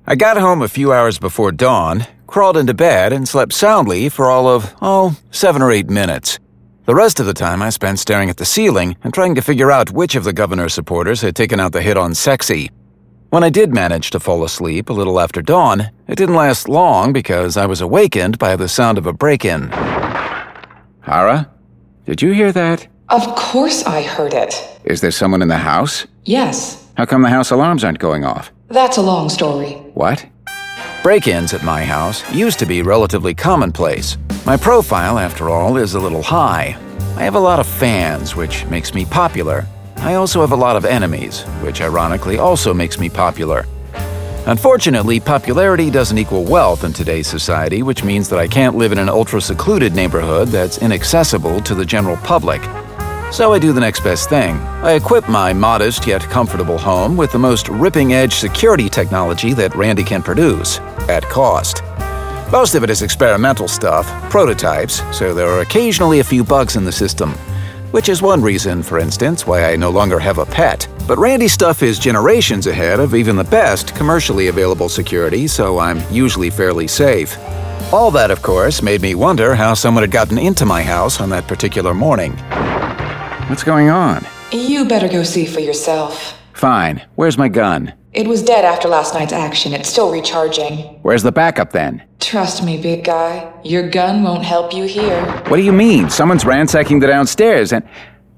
I got home a few hours before dawn, crawled into bed, and slept soundly for all of, 7 or 8 minutes. The rest of the time I spent staring at the ceiling and trying to figure out which of the governor's supporters had taken out the hit on Sexy. When I did manage to fall asleep a little after dawn, it didn't last long because I was awakened by the sound of a break-in. Hara, did you hear that? Of course I heard it. Is there someone in the house? Yes. How come the house alarms aren't going off? That's a long story. What? Break-ins at my house used to be relatively commonplace. My profile, after all, is a little high. I have a lot of fans, which makes me popular. I also have a lot of enemies, which ironically also makes me popular. Unfortunately, popularity doesn't equal wealth in today's society, which means that I can't live in an ultra-secluded neighborhood that's inaccessible to the general public. So I do the next best thing. I equip my modest yet comfortable home with the most ripping-edge security technology that Randy can produce, at cost. Most of it is experimental stuff, prototypes, so there are occasionally a few bugs in the system. Which is one reason, for instance, why I no longer have a pet. But Randy's stuff is generations ahead of even the best commercially available security, so I'm usually fairly safe. All that, of course, made me wonder how someone had gotten into my house on that particular morning. What's going on? You better go see for yourself. Fine. Where's my gun? It was dead after last night's action. It's still recharging. Where's the backup then? Trust me, big guy. Your gun won't help you here. What do you mean? Someone's ransacking the downstairs and...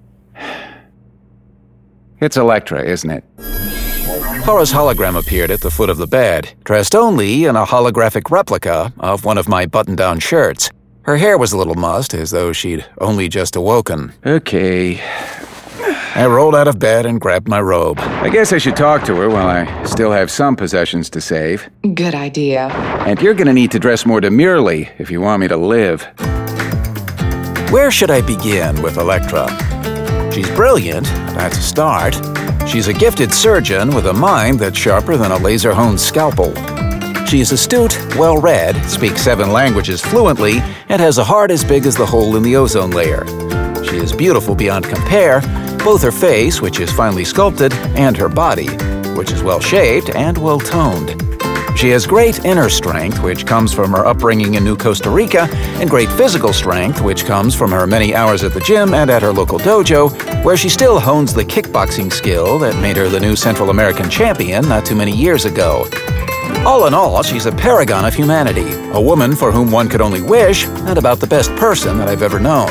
It's Elektra, isn't it? Hara's hologram appeared at the foot of the bed, dressed only in a holographic replica of one of my button-down shirts. Her hair was a little mussed, as though she'd only just awoken. Okay. I rolled out of bed and grabbed my robe. I guess I should talk to her while I still have some possessions to save. Good idea. And you're gonna need to dress more demurely if you want me to live. Where should I begin with Elektra? She's brilliant, that's a start. She's a gifted surgeon with a mind that's sharper than a laser-honed scalpel. She's astute, well-read, speaks 7 languages fluently, and has a heart as big as the hole in the ozone layer. She is beautiful beyond compare, both her face, which is finely sculpted, and her body, which is well-shaped and well-toned. She has great inner strength, which comes from her upbringing in New Costa Rica, and great physical strength, which comes from her many hours at the gym and at her local dojo, where she still hones the kickboxing skill that made her the new Central American champion not too many years ago. All in all, she's a paragon of humanity, a woman for whom one could only wish, and about the best person that I've ever known.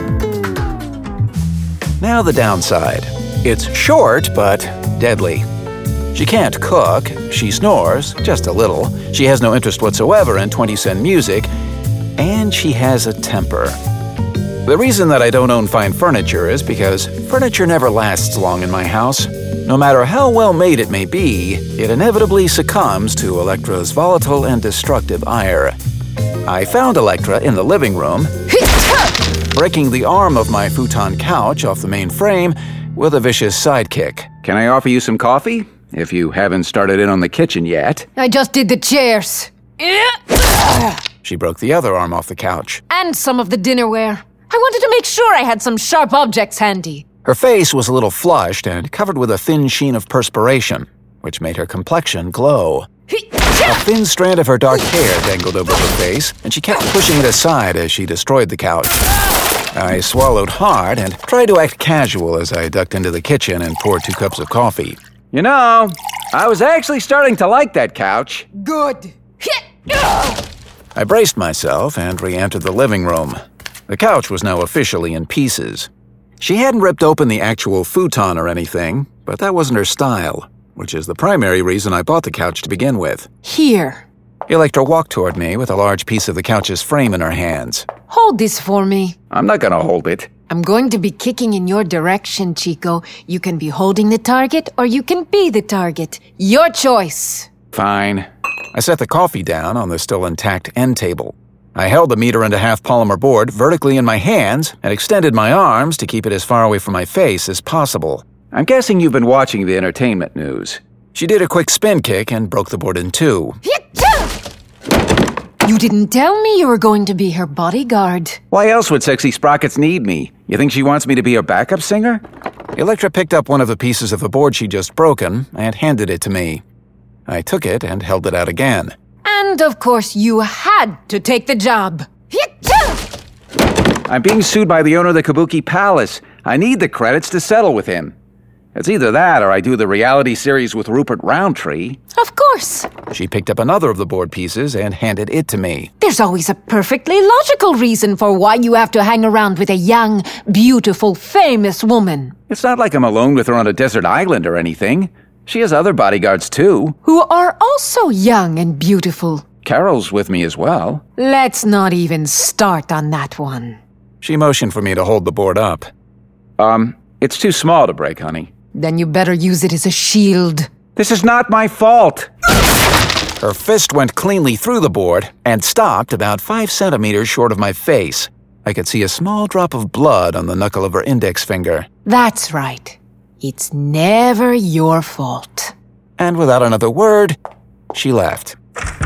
Now the downside. It's short, but deadly. She can't cook, she snores, just a little, she has no interest whatsoever in 20-cent music, and she has a temper. The reason that I don't own fine furniture is because furniture never lasts long in my house. No matter how well made it may be, it inevitably succumbs to Elektra's volatile and destructive ire. I found Elektra in the living room, breaking the arm of my futon couch off the main frame with a vicious sidekick. Can I offer you some coffee? If you haven't started in on the kitchen yet. I just did the chairs. She broke the other arm off the couch. And some of the dinnerware. I wanted to make sure I had some sharp objects handy. Her face was a little flushed and covered with a thin sheen of perspiration, which made her complexion glow. A thin strand of her dark hair dangled over her face, and she kept pushing it aside as she destroyed the couch. I swallowed hard and tried to act casual as I ducked into the kitchen and poured 2 cups of coffee. You know, I was actually starting to like that couch. Good. I braced myself and re-entered the living room. The couch was now officially in pieces. She hadn't ripped open the actual futon or anything, but that wasn't her style, which is the primary reason I bought the couch to begin with. Here. Elektra walked toward me with a large piece of the couch's frame in her hands. Hold this for me. I'm not gonna hold it. I'm going to be kicking in your direction, Chico. You can be holding the target, or you can be the target. Your choice. Fine. I set the coffee down on the still intact end table. I held the 1.5-meter polymer board vertically in my hands and extended my arms to keep it as far away from my face as possible. I'm guessing you've been watching the entertainment news. She did a quick spin kick and broke the board in 2. You didn't tell me you were going to be her bodyguard. Why else would Sexy Sprockets need me? You think she wants me to be her backup singer? Elektra picked up one of the pieces of the board she'd just broken and handed it to me. I took it and held it out again. And of course you had to take the job. I'm being sued by the owner of the Kabuki Palace. I need the credits to settle with him. It's either that or I do the reality series with Rupert Roundtree. Of course. She picked up another of the board pieces and handed it to me. There's always a perfectly logical reason for why you have to hang around with a young, beautiful, famous woman. It's not like I'm alone with her on a desert island or anything. She has other bodyguards too. Who are also young and beautiful. Carol's with me as well. Let's not even start on that one. She motioned for me to hold the board up. It's too small to break, honey. Then you better use it as a shield. This is not my fault. Her fist went cleanly through the board and stopped about 5 centimeters short of my face. I could see a small drop of blood on the knuckle of her index finger. That's right. It's never your fault. And without another word, she left.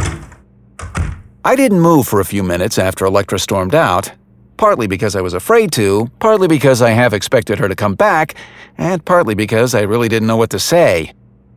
I didn't move for a few minutes after Electra stormed out, partly because I was afraid to, partly because I half expected her to come back, and partly because I really didn't know what to say.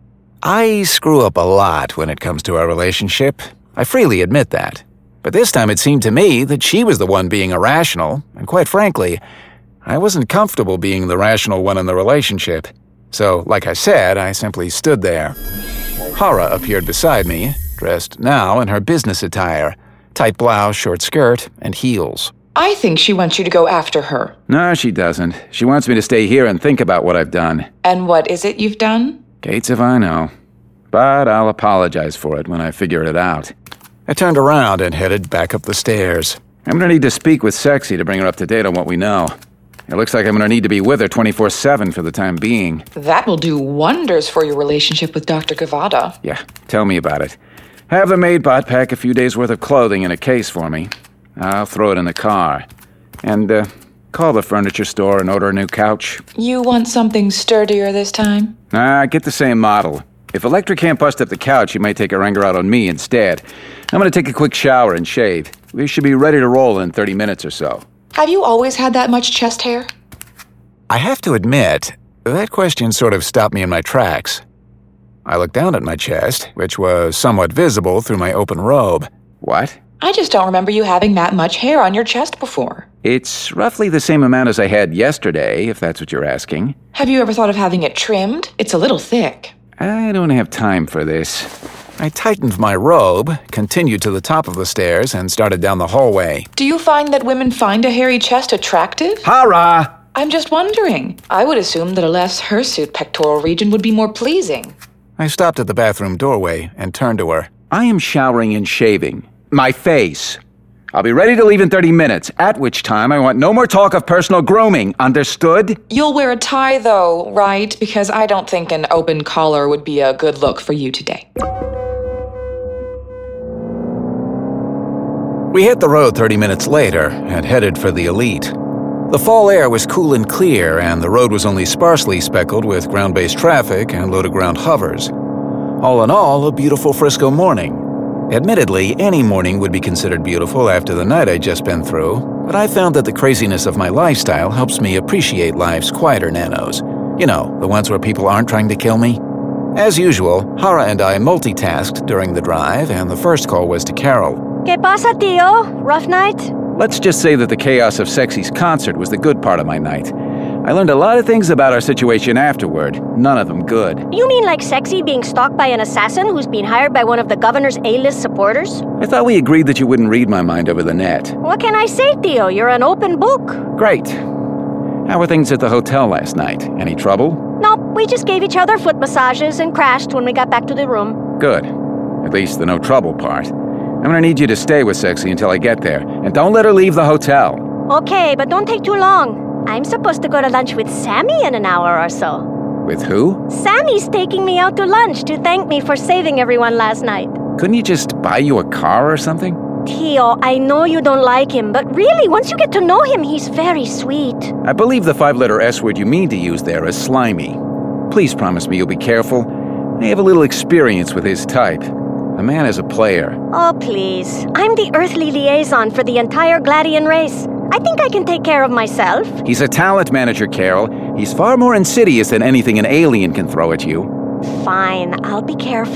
I screw up a lot when it comes to our relationship. I freely admit that. But this time it seemed to me that she was the one being irrational, and quite frankly, I wasn't comfortable being the rational one in the relationship. So, like I said, I simply stood there. Hara appeared beside me, dressed now in her business attire, tight blouse, short skirt, and heels. I think she wants you to go after her. No, she doesn't. She wants me to stay here and think about what I've done. And what is it you've done? Gates if I know. But I'll apologize for it when I figure it out. I turned around and headed back up the stairs. I'm gonna need to speak with Sexy to bring her up to date on what we know. It looks like I'm gonna need to be with her 24/7 for the time being. That will do wonders for your relationship with Dr. Gavada. Yeah, tell me about it. Have the maidbot pack a few days' worth of clothing in a case for me. I'll throw it in the car. And, call the furniture store and order a new couch. You want something sturdier this time? Nah, get the same model. If Electra can't bust up the couch, she might take her anger out on me instead. I'm gonna take a quick shower and shave. We should be ready to roll in 30 minutes or so. Have you always had that much chest hair? I have to admit, that question sort of stopped me in my tracks. I looked down at my chest, which was somewhat visible through my open robe. What? I just don't remember you having that much hair on your chest before. It's roughly the same amount as I had yesterday, if that's what you're asking. Have you ever thought of having it trimmed? It's a little thick. I don't have time for this. I tightened my robe, continued to the top of the stairs, and started down the hallway. Do you find that women find a hairy chest attractive? Hara! I'm just wondering. I would assume that a less hirsute pectoral region would be more pleasing. I stopped at the bathroom doorway and turned to her. I am showering and shaving. My face. I'll be ready to leave in 30 minutes, at which time I want no more talk of personal grooming. Understood? You'll wear a tie, though, right? Because I don't think an open collar would be a good look for you today. We hit the road 30 minutes later and headed for the Elite. The fall air was cool and clear, and the road was only sparsely speckled with ground-based traffic and low-to-ground hovers. All in all, a beautiful Frisco morning. Admittedly, any morning would be considered beautiful after the night I'd just been through, but I found that the craziness of my lifestyle helps me appreciate life's quieter nanos. You know, the ones where people aren't trying to kill me. As usual, Hara and I multitasked during the drive, and the first call was to Carol. ¿Qué pasa, tío? Rough night? Let's just say that the chaos of Sexy's concert was the good part of my night. I learned a lot of things about our situation afterward, none of them good. You mean like Sexy being stalked by an assassin who's been hired by one of the governor's A-list supporters? I thought we agreed that you wouldn't read my mind over the net. What can I say, tío? You're an open book. Great. How were things at the hotel last night? Any trouble? Nope, we just gave each other foot massages and crashed when we got back to the room. Good. At least the no trouble part. I'm gonna need you to stay with Sexy until I get there, and don't let her leave the hotel. Okay, but don't take too long. I'm supposed to go to lunch with Sammy in an hour or so. With who? Sammy's taking me out to lunch to thank me for saving everyone last night. Couldn't you just buy you a car or something? Tío, I know you don't like him, but really, once you get to know him, he's very sweet. I believe the 5-letter S word you mean to use there is slimy. Please promise me you'll be careful. I have a little experience with his type. A man is a player. Oh, please. I'm the earthly liaison for the entire Gladian race. I think I can take care of myself. He's a talent manager, Carol. He's far more insidious than anything an alien can throw at you. Fine, I'll be careful.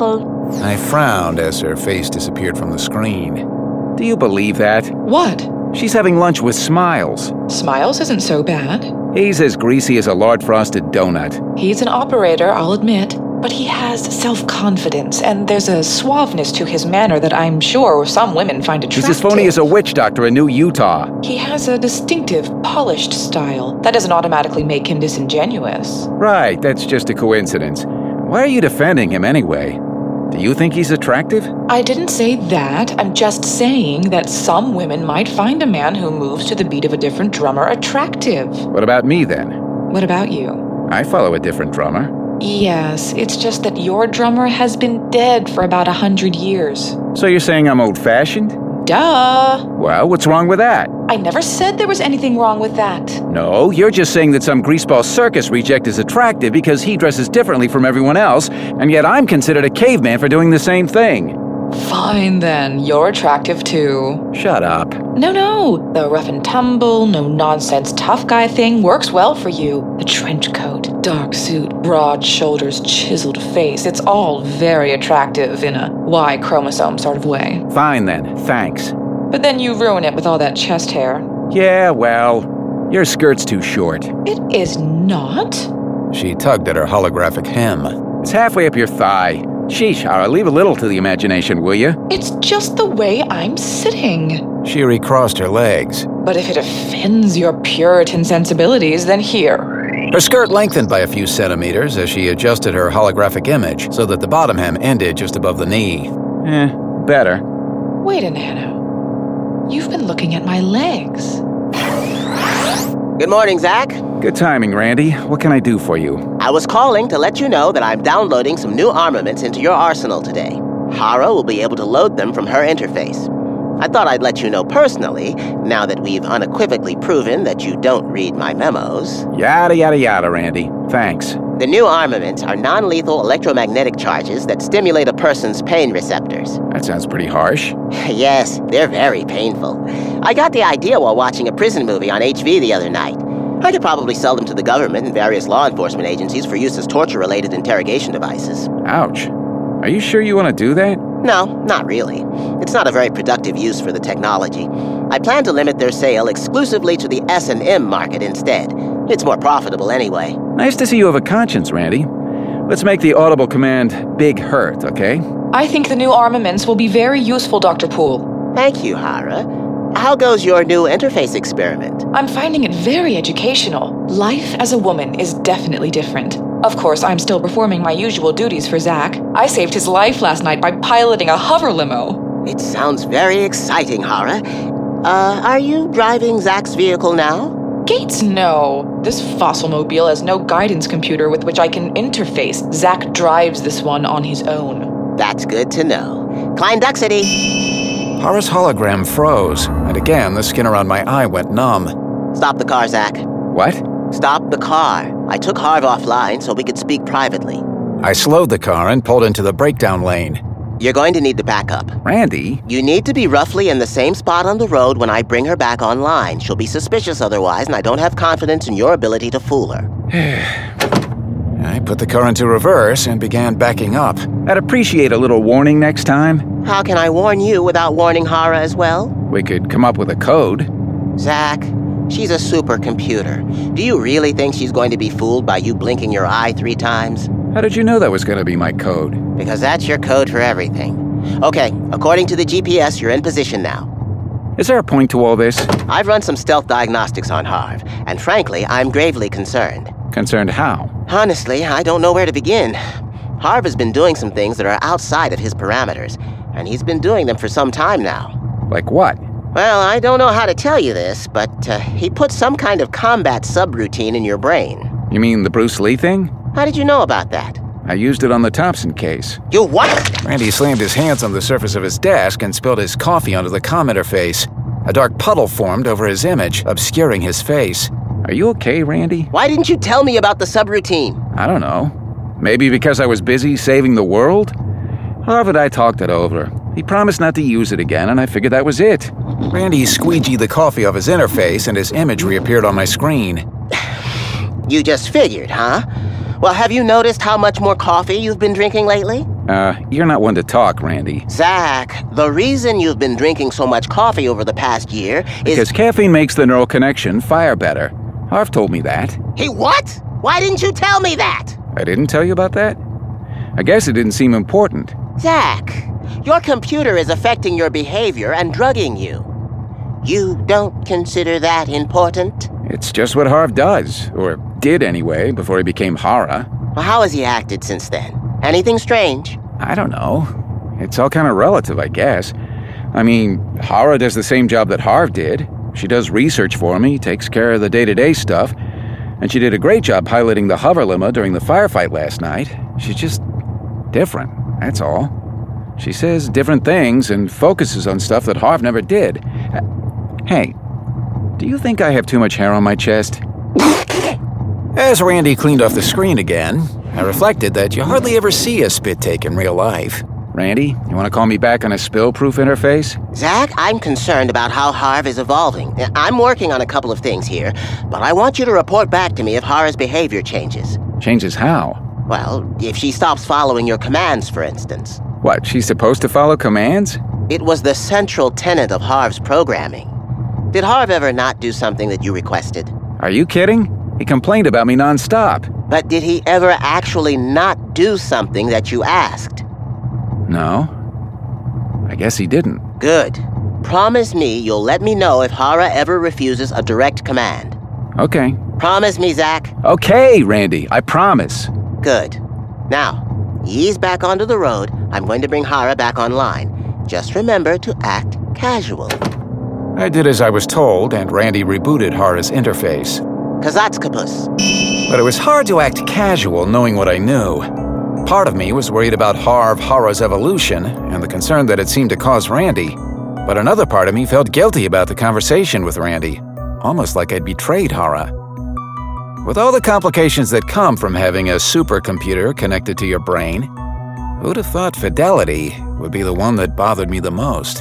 I frowned as her face disappeared from the screen. Do you believe that? What? She's having lunch with Smiles. Smiles isn't so bad. He's as greasy as a lard-frosted donut. He's an operator, I'll admit. But he has self-confidence, and there's a suaveness to his manner that I'm sure some women find attractive. He's as phony as a witch doctor in New Utah. He has a distinctive, polished style. That doesn't automatically make him disingenuous. Right, that's just a coincidence. Why are you defending him anyway? Do you think he's attractive? I didn't say that. I'm just saying that some women might find a man who moves to the beat of a different drummer attractive. What about me, then? What about you? I follow a different drummer. Yes, it's just that your drummer has been dead for about 100 years. So you're saying I'm old-fashioned? Duh! Well, what's wrong with that? I never said there was anything wrong with that. No, you're just saying that some greaseball circus reject is attractive because he dresses differently from everyone else, and yet I'm considered a caveman for doing the same thing. Fine then, you're attractive too. Shut up. No, the rough and tumble, no-nonsense tough guy thing works well for you. The trench coat, dark suit, broad shoulders, chiseled face, it's all very attractive in a Y chromosome sort of way. Fine then, thanks. But then you ruin it with all that chest hair. Yeah, well, your skirt's too short. It is not. She tugged at her holographic hem. It's halfway up your thigh. Sheesh, Hara, leave a little to the imagination, will you? It's just the way I'm sitting. She recrossed her legs. But if it offends your Puritan sensibilities, then here. Her skirt lengthened by a few centimeters as she adjusted her holographic image so that the bottom hem ended just above the knee. Better. Wait a nano. You've been looking at my legs. Good morning, Zach. Good timing, Randy. What can I do for you? I was calling to let you know that I'm downloading some new armaments into your arsenal today. Hara will be able to load them from her interface. I thought I'd let you know personally, now that we've unequivocally proven that you don't read my memos. Yada, yada, yada, Randy. Thanks. The new armaments are non-lethal electromagnetic charges that stimulate a person's pain receptors. That sounds pretty harsh. Yes, they're very painful. I got the idea while watching a prison movie on HV the other night. I could probably sell them to the government and various law enforcement agencies for use as torture-related interrogation devices. Ouch. Are you sure you want to do that? No, not really. It's not a very productive use for the technology. I plan to limit their sale exclusively to the S&M market instead. It's more profitable anyway. Nice to see you have a conscience, Randy. Let's make the audible command Big Hurt, okay? I think the new armaments will be very useful, Dr. Poole. Thank you, Hara. How goes your new interface experiment? I'm finding it very educational. Life as a woman is definitely different. Of course, I'm still performing my usual duties for Zach. I saved his life last night by piloting a hover limo. It sounds very exciting, Hara. Are you driving Zach's vehicle now? Gates, no. This fossil-mobile has no guidance computer with which I can interface. Zach drives this one on his own. That's good to know. Climb Duck City. Hara's hologram froze, and again the skin around my eye went numb. Stop the car, Zach. What? Stop the car. I took Harv offline so we could speak privately. I slowed the car and pulled into the breakdown lane. You're going to need to back up. Randy? You need to be roughly in the same spot on the road when I bring her back online. She'll be suspicious otherwise, and I don't have confidence in your ability to fool her. I put the car into reverse and began backing up. I'd appreciate a little warning next time. How can I warn you without warning Hara as well? We could come up with a code. Zach, she's a supercomputer. Do you really think she's going to be fooled by you blinking your eye 3 times? How did you know that was going to be my code? Because that's your code for everything. Okay, according to the GPS, you're in position now. Is there a point to all this? I've run some stealth diagnostics on Harv, and frankly, I'm gravely concerned. Concerned how? Honestly, I don't know where to begin. Harv has been doing some things that are outside of his parameters, and he's been doing them for some time now. Like what? Well, I don't know how to tell you this, but he put some kind of combat subroutine in your brain. You mean the Bruce Lee thing? How did you know about that? I used it on the Thompson case. You what? Randy slammed his hands on the surface of his desk and spilled his coffee onto the commenter face. A dark puddle formed over his image, obscuring his face. Are you okay, Randy? Why didn't you tell me about the subroutine? I don't know. Maybe because I was busy saving the world? Harv and I talked it over. He promised not to use it again, and I figured that was it. Randy squeegeed the coffee off his interface, and his image reappeared on my screen. You just figured, huh? Well, have you noticed how much more coffee you've been drinking lately? You're not one to talk, Randy. Zach, the reason you've been drinking so much coffee over the past year is... Because caffeine makes the neural connection fire better. Harv told me that. Hey, what? Why didn't you tell me that? I didn't tell you about that? I guess it didn't seem important. Zach, your computer is affecting your behavior and drugging you. You don't consider that important? It's just what Harv does, or did anyway, before he became Hara. Well, how has he acted since then? Anything strange? I don't know. It's all kind of relative, I guess. I mean, Hara does the same job that Harv did. She does research for me, takes care of the day-to-day stuff, and she did a great job piloting the hover limo during the firefight last night. She's just different, that's all. She says different things and focuses on stuff that Harv never did. Hey, do you think I have too much hair on my chest? As Randy cleaned off the screen again, I reflected that you hardly ever see a spit take in real life. Randy, you want to call me back on a spill-proof interface? Zach, I'm concerned about how Harv is evolving. I'm working on a couple of things here, but I want you to report back to me if Hara's behavior changes. Changes how? Well, if she stops following your commands, for instance. What, she's supposed to follow commands? It was the central tenet of Harv's programming. Did Harv ever not do something that you requested? Are you kidding? He complained about me nonstop. But did he ever actually not do something that you asked? No. I guess he didn't. Good. Promise me you'll let me know if Hara ever refuses a direct command. Okay. Promise me, Zach. Okay, Randy, I promise. Good. Now, ease back onto the road. I'm going to bring Hara back online. Just remember to act casual. I did as I was told, and Randy rebooted Hara's interface. Kazatskapus. But it was hard to act casual knowing what I knew. Part of me was worried about Hara's evolution and the concern that it seemed to cause Randy. But another part of me felt guilty about the conversation with Randy, almost like I'd betrayed Hara. With all the complications that come from having a supercomputer connected to your brain, who'd have thought fidelity would be the one that bothered me the most?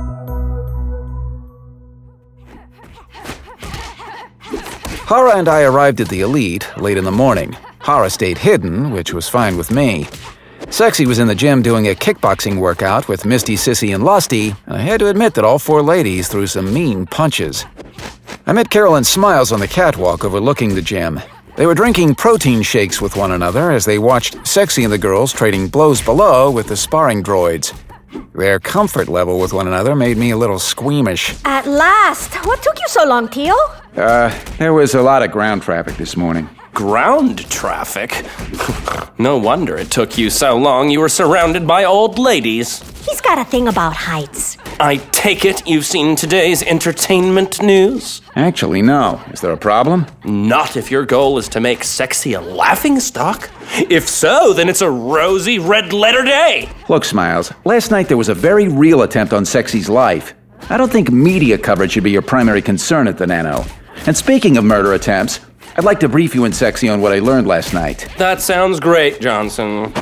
Hara and I arrived at the Elite late in the morning. Hara stayed hidden, which was fine with me. Sexy was in the gym doing a kickboxing workout with Misty, Sissy, and Lusty, and I had to admit that all four ladies threw some mean punches. I met Carol and Smiles on the catwalk overlooking the gym. They were drinking protein shakes with one another as they watched Sexy and the girls trading blows below with the sparring droids. Their comfort level with one another made me a little squeamish. At last! What took you so long, Teal? There was a lot of ground traffic this morning. Ground traffic? No wonder it took you so long. You were surrounded by old ladies. He's got a thing about heights. I take it you've seen today's entertainment news? Actually, no. Is there a problem? Not if your goal is to make Sexy a laughingstock. If so, then it's a rosy red-letter day. Look, Smiles, last night there was a very real attempt on Sexy's life. I don't think media coverage should be your primary concern at the Nano. And speaking of murder attempts, I'd like to brief you and Sexy on what I learned last night. That sounds great, Johnson.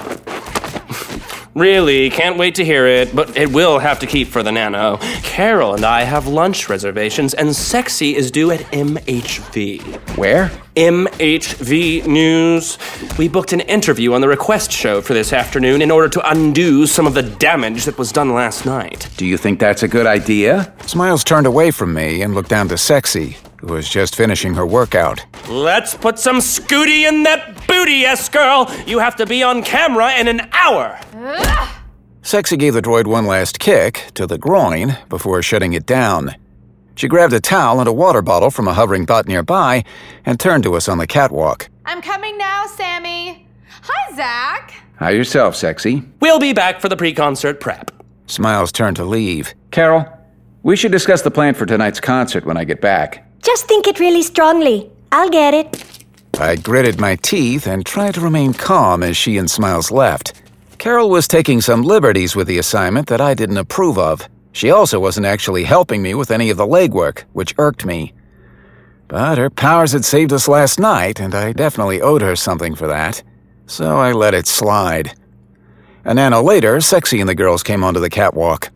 Really, can't wait to hear it, but it will have to keep for the Nano. Carol and I have lunch reservations, and Sexy is due at MHV. Where? MHV News. We booked an interview on the request show for this afternoon in order to undo some of the damage that was done last night. Do you think that's a good idea? Smiles turned away from me and looked down to Sexy, who was just finishing her workout. Let's put some Scooty in that booty, yes, girl. You have to be on camera in an hour. Sexy gave the droid one last kick to the groin before shutting it down. She grabbed a towel and a water bottle from a hovering bot nearby and turned to us on the catwalk. I'm coming now, Sammy. Hi, Zach. Hi yourself, Sexy. We'll be back for the pre-concert prep. Smiles turned to leave. Carol, we should discuss the plan for tonight's concert when I get back. Just think it really strongly. I'll get it. I gritted my teeth and tried to remain calm as she and Smiles left. Carol was taking some liberties with the assignment that I didn't approve of. She also wasn't actually helping me with any of the legwork, which irked me. But her powers had saved us last night, and I definitely owed her something for that. So I let it slide. A nano later, Sexy and the girls came onto the catwalk.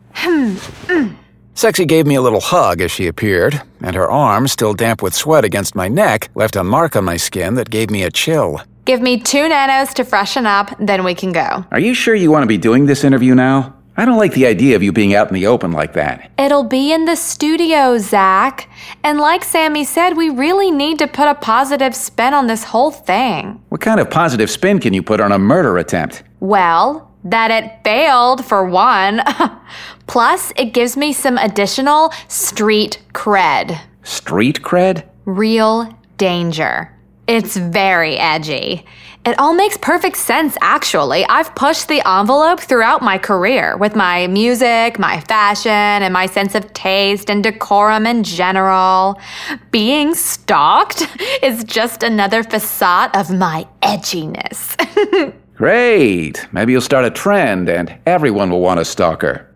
Sexy gave me a little hug as she appeared, and her arm, still damp with sweat against my neck, left a mark on my skin that gave me a chill. Give me 2 nanos to freshen up, then we can go. Are you sure you want to be doing this interview now? I don't like the idea of you being out in the open like that. It'll be in the studio, Zach. And like Sammy said, we really need to put a positive spin on this whole thing. What kind of positive spin can you put on a murder attempt? Well, that it failed, for one. Plus, it gives me some additional street cred. Street cred? Real danger. It's very edgy. It all makes perfect sense, actually. I've pushed the envelope throughout my career with my music, my fashion, and my sense of taste and decorum in general. Being stalked is just another facade of my edginess. Great. Maybe you'll start a trend and everyone will want a stalker.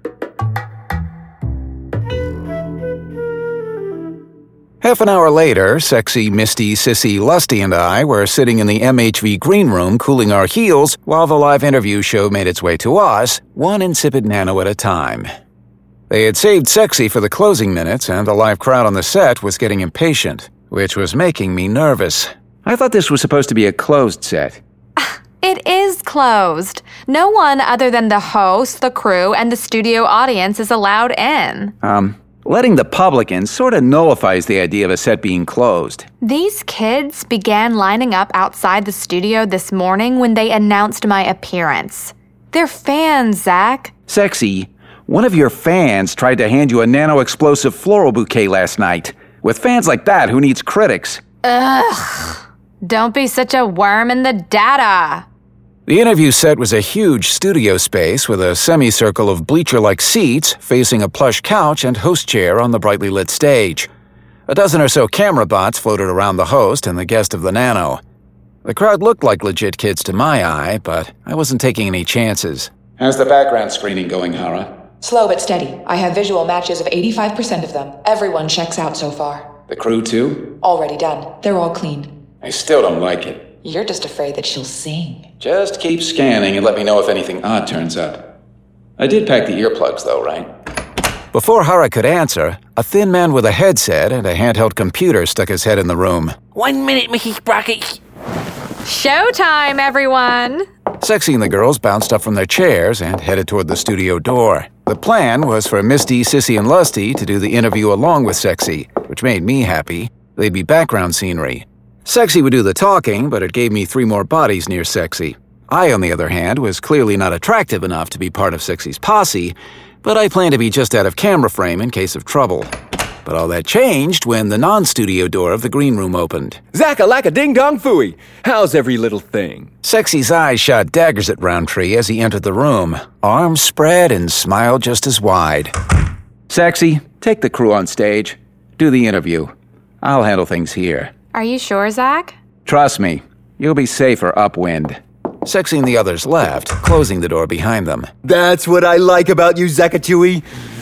Half an hour later, sexy, misty, sissy, lusty and I were sitting in the MHV green room cooling our heels while the live interview show made its way to us, one insipid nano at a time. They had saved Sexy for the closing minutes, and the live crowd on the set was getting impatient, which was making me nervous. I thought this was supposed to be a closed set. It is closed. No one other than the host, the crew, and the studio audience is allowed in. Letting the public in sort of nullifies the idea of a set being closed. These kids began lining up outside the studio this morning when they announced my appearance. They're fans, Zach. Sexy, one of your fans tried to hand you a nano-explosive floral bouquet last night. With fans like that, who needs critics? Ugh. Don't be such a worm in the data. The interview set was a huge studio space with a semicircle of bleacher-like seats facing a plush couch and host chair on the brightly lit stage. A dozen or so camera bots floated around the host and the guest of the Nano. The crowd looked like legit kids to my eye, but I wasn't taking any chances. How's the background screening going, Hara? Slow but steady. I have visual matches of 85% of them. Everyone checks out so far. The crew too? Already done. They're all clean. I still don't like it. You're just afraid that she'll sing. Just keep scanning and let me know if anything odd turns up. I did pack the earplugs though, right? Before Hara could answer, a thin man with a headset and a handheld computer stuck his head in the room. 1 minute, Mrs. Brockett. Showtime, everyone! Sexy and the girls bounced up from their chairs and headed toward the studio door. The plan was for Misty, Sissy, and Lusty to do the interview along with Sexy, which made me happy. They'd be background scenery. Sexy would do the talking, but it gave me 3 more bodies near Sexy. I, on the other hand, was clearly not attractive enough to be part of Sexy's posse, but I planned to be just out of camera frame in case of trouble. But all that changed when the non-studio door of the green room opened. Zaka-laka-ding-dong-fooey! How's every little thing? Sexy's eyes shot daggers at Roundtree as he entered the room, arms spread and smile just as wide. Sexy, take the crew on stage. Do the interview. I'll handle things here. Are you sure, Zach? Trust me, you'll be safer upwind. Sexy and the others left, closing the door behind them. That's what I like about you, Zakatui.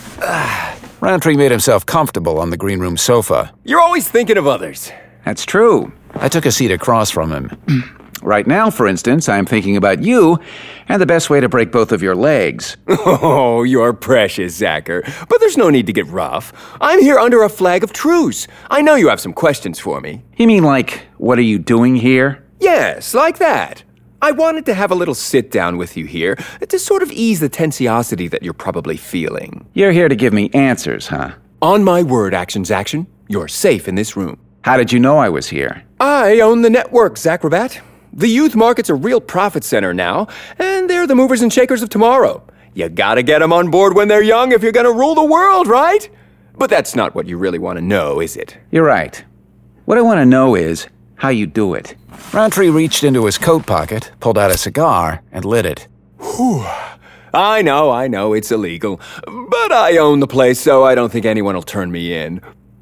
Roundtree made himself comfortable on the green room sofa. You're always thinking of others. That's true. I took a seat across from him. Right now, for instance, I'm thinking about you and the best way to break both of your legs. Oh, you're precious, Zacher. But there's no need to get rough. I'm here under a flag of truce. I know you have some questions for me. You mean like, what are you doing here? Yes, like that. I wanted to have a little sit-down with you here to sort of ease the tensiosity that you're probably feeling. You're here to give me answers, huh? On my word, Action's Action, you're safe in this room. How did you know I was here? I own the network, Zacrobat. The youth market's a real profit center now, and they're the movers and shakers of tomorrow. You gotta get them on board when they're young if you're gonna rule the world, right? But that's not what you really want to know, is it? You're right. What I want to know is how you do it. Roundtree reached into his coat pocket, pulled out a cigar, and lit it. Whew. I know, it's illegal. But I own the place, so I don't think anyone will turn me in.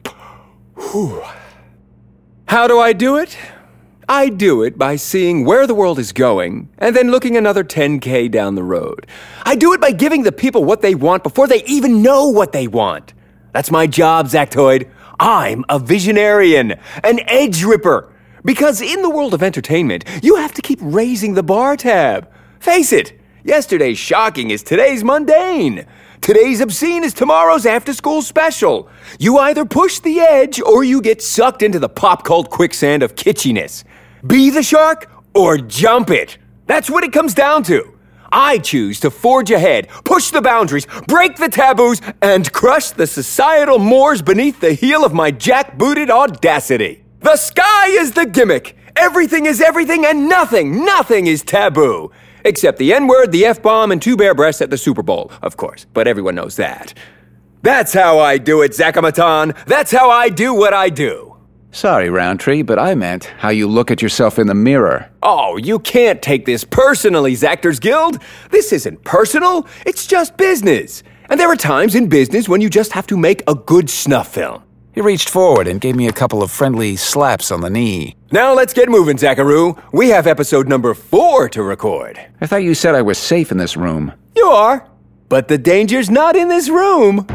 Whew. How do I do it? I do it by seeing where the world is going and then looking another 10K down the road. I do it by giving the people what they want before they even know what they want. That's my job, Zactoid. I'm a visionarian, an edge ripper. Because in the world of entertainment, you have to keep raising the bar tab. Face it, yesterday's shocking is today's mundane. Today's obscene is tomorrow's after-school special. You either push the edge or you get sucked into the pop cult quicksand of kitschiness. Be the shark or jump it. That's what it comes down to. I choose to forge ahead, push the boundaries, break the taboos, and crush the societal mores beneath the heel of my jackbooted audacity. The sky is the gimmick. Everything is everything and nothing is taboo. Except the N-word, the F-bomb, and 2 bare breasts at the Super Bowl, of course. But everyone knows that. That's how I do it, Zachamatan. That's how I do what I do. Sorry, Roundtree, but I meant how you look at yourself in the mirror. Oh, you can't take this personally, Zactors Guild. This isn't personal. It's just business. And there are times in business when you just have to make a good snuff film. He reached forward and gave me a couple of friendly slaps on the knee. Now let's get moving, Zacharoo. We have episode number 4 to record. I thought you said I was safe in this room. You are. But the danger's not in this room.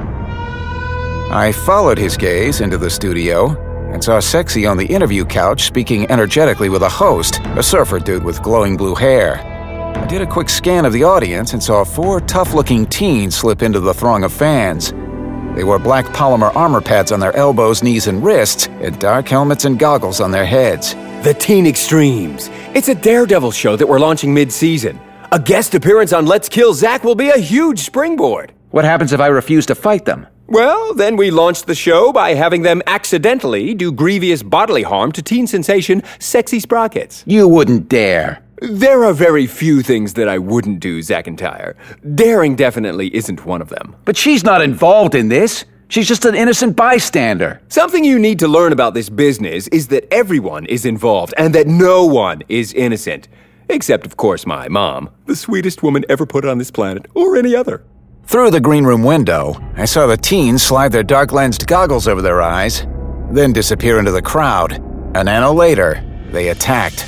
I followed his gaze into the studio and saw Sexy on the interview couch speaking energetically with a host, a surfer dude with glowing blue hair. I did a quick scan of the audience and saw 4 tough-looking teens slip into the throng of fans. They wore black polymer armor pads on their elbows, knees, and wrists, and dark helmets and goggles on their heads. The Teen Extremes. It's a Daredevil show that we're launching mid-season. A guest appearance on Let's Kill Zack will be a huge springboard. What happens if I refuse to fight them? Well, then we launch the show by having them accidentally do grievous bodily harm to teen sensation Sexy Sprockets. You wouldn't dare. There are very few things that I wouldn't do, Zackentire. Daring definitely isn't one of them. But she's not involved in this. She's just an innocent bystander. Something you need to learn about this business is that everyone is involved and that no one is innocent. Except, of course, my mom, the sweetest woman ever put on this planet, or any other. Through the green room window, I saw the teens slide their dark-lensed goggles over their eyes, then disappear into the crowd. A nano later, they attacked.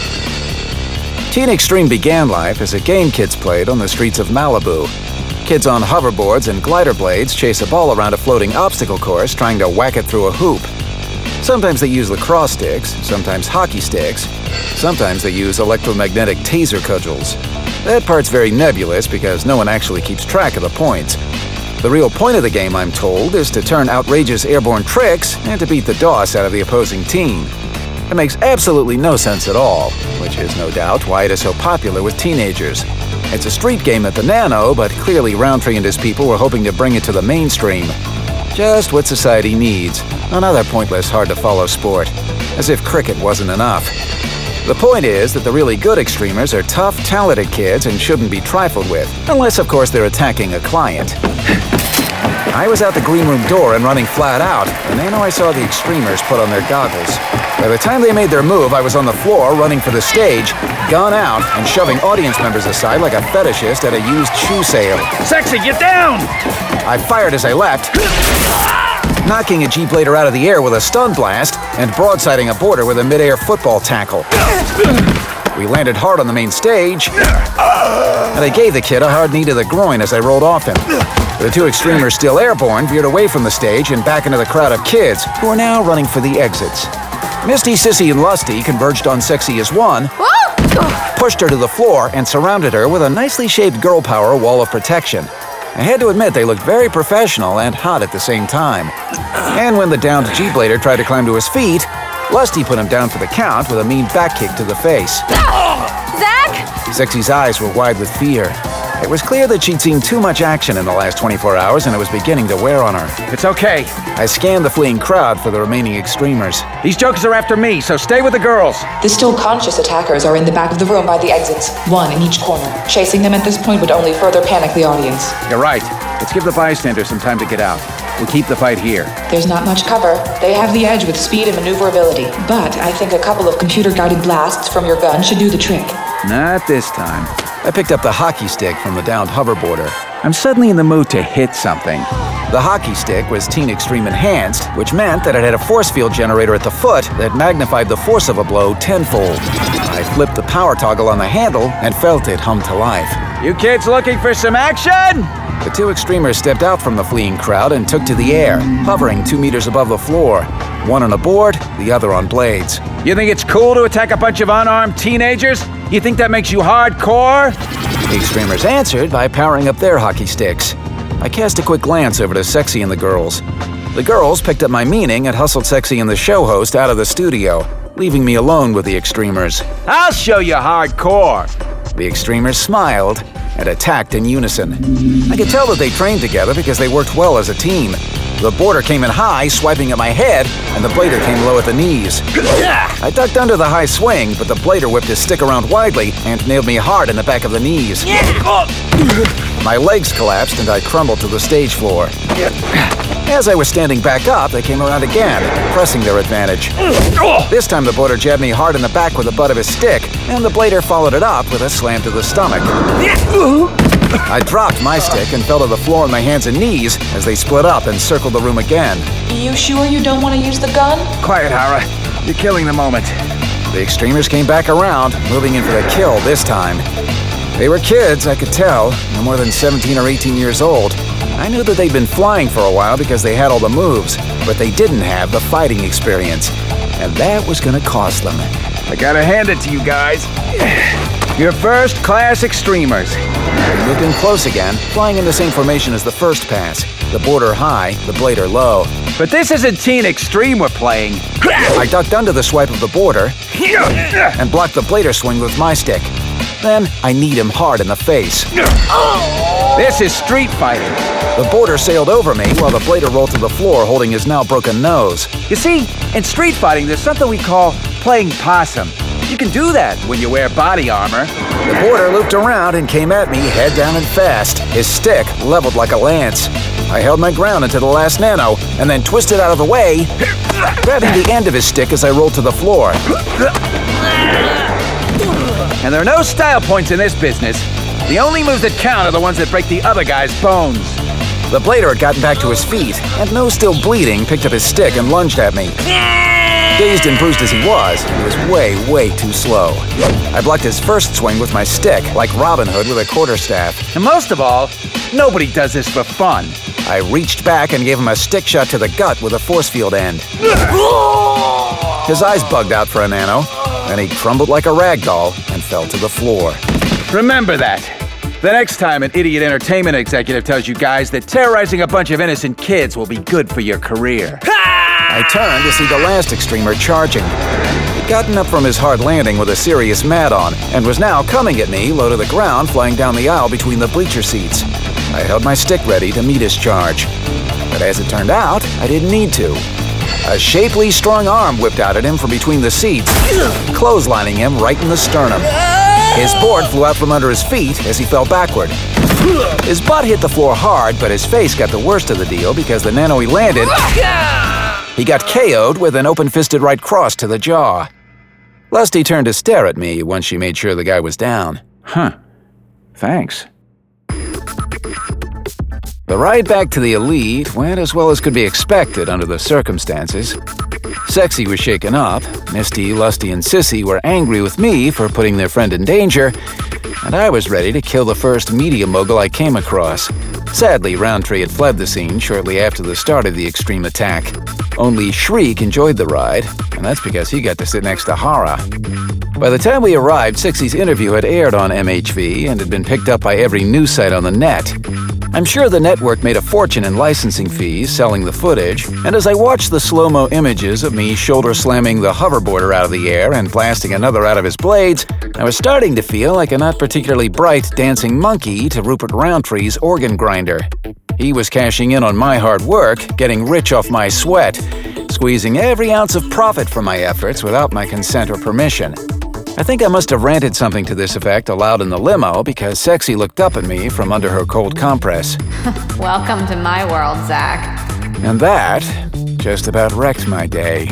Teen Extreme began life as a game kids played on the streets of Malibu. Kids on hoverboards and glider blades chase a ball around a floating obstacle course trying to whack it through a hoop. Sometimes they use lacrosse sticks, sometimes hockey sticks, sometimes they use electromagnetic taser cudgels. That part's very nebulous because no one actually keeps track of the points. The real point of the game, I'm told, is to turn outrageous airborne tricks and to beat the DOS out of the opposing team. It makes absolutely no sense at all, which is no doubt why it is so popular with teenagers. It's a street game at the Nano, but clearly Roundtree and his people were hoping to bring it to the mainstream. Just what society needs, another pointless, hard-to-follow sport, as if cricket wasn't enough. The point is that the really good extremers are tough, talented kids and shouldn't be trifled with, unless, of course, they're attacking a client. I was out the green room door and running flat out, and then I saw the extremers put on their goggles. By the time they made their move, I was on the floor running for the stage, gone out, and shoving audience members aside like a fetishist at a used shoe sale. Sexy, get down! I fired as I leapt, knocking a G-blader out of the air with a stun blast and broadsiding a boarder with a mid-air football tackle. We landed hard on the main stage, and I gave the kid a hard knee to the groin as I rolled off him. The 2 extremers, still airborne, veered away from the stage and back into the crowd of kids, who are now running for the exits. Misty, Sissy, and Lusty converged on Sexy as one, pushed her to the floor, and surrounded her with a nicely shaped girl power wall of protection. I had to admit they looked very professional and hot at the same time. And when the downed G-blader tried to climb to his feet, Lusty put him down for the count with a mean back kick to the face. Zach! Sexy's eyes were wide with fear. It was clear that she'd seen too much action in the last 24 hours and it was beginning to wear on her. It's okay. I scanned the fleeing crowd for the remaining extremers. These jokers are after me, so stay with the girls. The still conscious attackers are in the back of the room by the exits, one in each corner. Chasing them at this point would only further panic the audience. You're right. Let's give the bystanders some time to get out. We'll keep the fight here. There's not much cover. They have the edge with speed and maneuverability. But I think a couple of computer-guided blasts from your gun should do the trick. Not this time. I picked up the hockey stick from the downed hoverboarder. I'm suddenly in the mood to hit something. The hockey stick was Teen Extreme enhanced, which meant that it had a force field generator at the foot that magnified the force of a blow tenfold. I flipped the power toggle on the handle and felt it hum to life. You kids looking for some action? The 2 extremers stepped out from the fleeing crowd and took to the air, hovering 2 meters above the floor. One on a board, the other on blades. You think it's cool to attack a bunch of unarmed teenagers? You think that makes you hardcore? The extremers answered by powering up their hockey sticks. I cast a quick glance over to Sexy and the girls. The girls picked up my meaning and hustled Sexy and the show host out of the studio. leaving me alone with the Extremers. I'll show you hardcore. The Extremers smiled and attacked in unison. I could tell that they trained together because they worked well as a team. The border came in high, swiping at my head, and the blader came low at the knees. I ducked under the high swing, but the blader whipped his stick around widely and nailed me hard in the back of the knees. My legs collapsed and I crumbled to the stage floor. As I was standing back up, they came around again, pressing their advantage. This time the border jabbed me hard in the back with the butt of his stick, and the blader followed it up with a slam to the stomach. I dropped my stick and fell to the floor on my hands and knees as they split up and circled the room again. You sure you don't want to use the gun? Quiet, Hara. You're killing the moment. The Extremers came back around, moving in for the kill this time. They were kids, I could tell, no more than 17 or 18 years old. I knew that they'd been flying for a while because they had all the moves, but they didn't have the fighting experience. And that was gonna cost them. I gotta hand it to you guys. You're first-class Extremers. They moved in close again, flying in the same formation as the first pass. The border high, the blader low. But this isn't Teen Extreme we're playing. I ducked under the swipe of the border and blocked the blader swing with my stick. Then I kneed him hard in the face. This is street fighting. The border sailed over me while the blader rolled to the floor holding his now broken nose. You see, in street fighting, there's something we call playing possum. You can do that when you wear body armor. The border looped around and came at me head down and fast, his stick leveled like a lance. I held my ground until the last nano, and then twisted out of the way, grabbing the end of his stick as I rolled to the floor. And there are no style points in this business. The only moves that count are the ones that break the other guy's bones. The blader had gotten back to his feet, and nose still bleeding, picked up his stick and lunged at me. Dazed and bruised as he was way too slow. I blocked his first swing with my stick, like Robin Hood with a quarterstaff. And most of all, nobody does this for fun. I reached back and gave him a stick shot to the gut with a force field end. His eyes bugged out for a nano, then he crumbled like a rag doll and fell to the floor. Remember that. The next time an idiot entertainment executive tells you guys that terrorizing a bunch of innocent kids will be good for your career. I turned to see the last Extremer charging. He'd gotten up from his hard landing with a serious mat on and was now coming at me, low to the ground, flying down the aisle between the bleacher seats. I held my stick ready to meet his charge. But as it turned out, I didn't need to. A shapely, strong arm whipped out at him from between the seats, clotheslining him right in the sternum. His board flew out from under his feet as he fell backward. His butt hit the floor hard, but his face got the worst of the deal because the nano he landed, he got KO'd with an open-fisted right cross to the jaw. Lusty turned to stare at me once she made sure the guy was down. Huh. Thanks. The ride back to the Elite went as well as could be expected under the circumstances. Sexy was shaken up, Misty, Lusty, and Sissy were angry with me for putting their friend in danger, and I was ready to kill the first media mogul I came across. Sadly, Roundtree had fled the scene shortly after the start of the extreme attack. Only Shriek enjoyed the ride, and that's because he got to sit next to Hara. By the time we arrived, Sixie's interview had aired on MHV and had been picked up by every news site on the net. I'm sure the network made a fortune in licensing fees selling the footage, and as I watched the slow-mo images of me shoulder-slamming the hoverboarder out of the air and blasting another out of his blades, I was starting to feel like a not particularly bright dancing monkey to Rupert Roundtree's organ grinder. He was cashing in on my hard work, getting rich off my sweat, squeezing every ounce of profit from my efforts without my consent or permission. I think I must have ranted something to this effect aloud in the limo because Sexy looked up at me from under her cold compress. Welcome to my world, Zach. And that just about wrecked my day.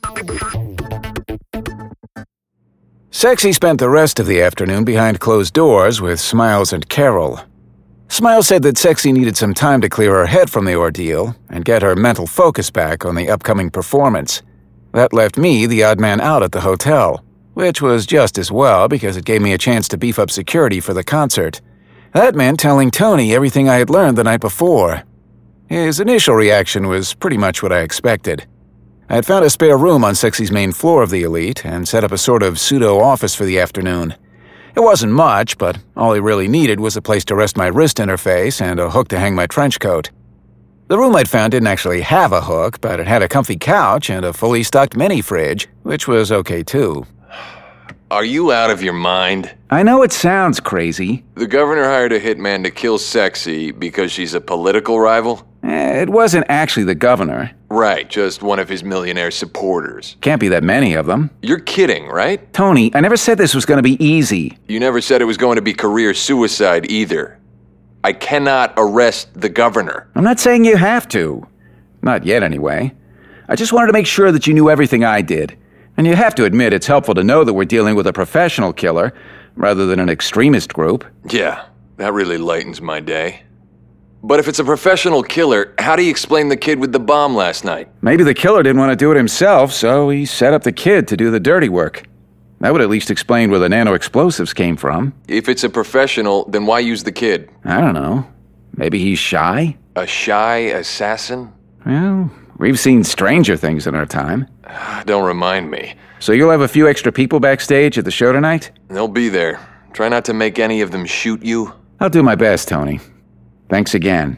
Sexy spent the rest of the afternoon behind closed doors with Smiles and Carol. Smiles said that Sexy needed some time to clear her head from the ordeal and get her mental focus back on the upcoming performance. That left me the odd man out at the hotel, which was just as well because it gave me a chance to beef up security for the concert. That meant telling Tony everything I had learned the night before. His initial reaction was pretty much what I expected. I had found a spare room on Sexy's main floor of the Elite and set up a sort of pseudo-office for the afternoon. It wasn't much, but all he really needed was a place to rest my wrist interface and a hook to hang my trench coat. The room I'd found didn't actually have a hook, but it had a comfy couch and a fully stocked mini fridge, which was okay too. Are you out of your mind? I know it sounds crazy. The governor hired a hitman to kill Sexy because she's a political rival? It wasn't actually the governor. Right, just one of his millionaire supporters. Can't be that many of them. You're kidding, right? Tony, I never said this was going to be easy. You never said it was going to be career suicide either. I cannot arrest the governor. I'm not saying you have to. Not yet, anyway. I just wanted to make sure that you knew everything I did. And you have to admit it's helpful to know that we're dealing with a professional killer rather than an extremist group. Yeah, that really lightens my day. But if it's a professional killer, how do you explain the kid with the bomb last night? Maybe the killer didn't want to do it himself, so he set up the kid to do the dirty work. That would at least explain where the nano-explosives came from. If it's a professional, then why use the kid? I don't know. Maybe he's shy? A shy assassin? Well, we've seen stranger things in our time. Don't remind me. So you'll have a few extra people backstage at the show tonight? They'll be there. Try not to make any of them shoot you. I'll do my best, Tony. Thanks again.